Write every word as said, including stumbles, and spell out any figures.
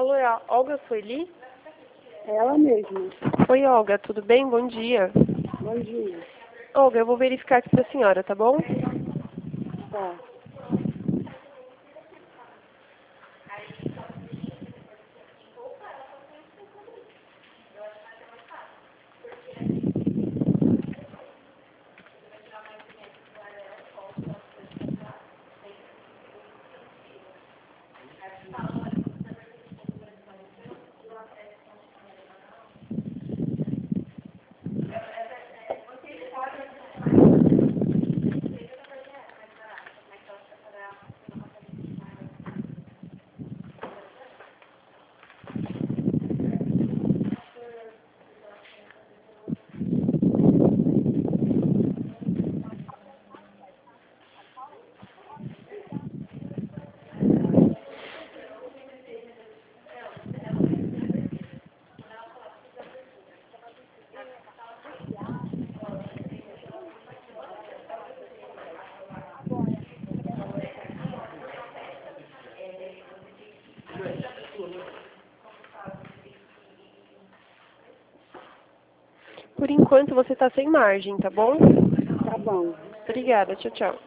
Alô, é a Olga Sueli? É ela mesma. Oi, Olga, tudo bem? Bom dia. Bom dia. Olga, eu vou verificar aqui para a senhora, tá bom? Tá. Por enquanto você está sem margem, tá bom? Tá bom. Obrigada, tchau, tchau.